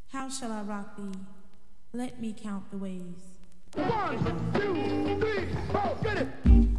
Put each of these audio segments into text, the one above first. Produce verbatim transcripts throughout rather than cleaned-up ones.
How shall I rock thee? Let me count the ways. One, two, three, four, get it!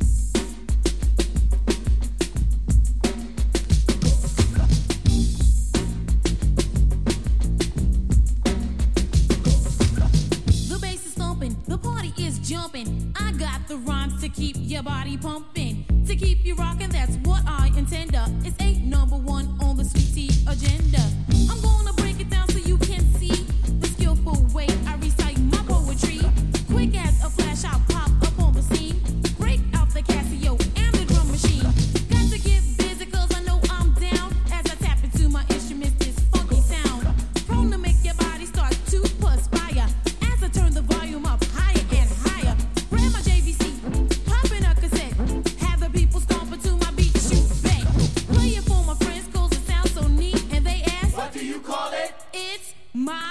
The bass is thumping, the party is jumping. I got the rhymes to keep your body pumping. To keep you rocking, that's what I intend. It's ain't number one on the sweet tea agenda. I'm gonna break it down so you can see the skillful way I recite my poetry. Quick as a flash, I'll pop up on the scene. Break out the Casio and the drum machine. Got to get busy cause I know I'm down. As I tap into my instruments, this funky sound. Prone to make your body start to perspire. As I turn the volume up higher and higher. Grab my J V C, pop in a cassette. Have the people stomping to my beat, shoot back. Play it for my friends cause it sounds so neat. And they ask, What do you call it? it's my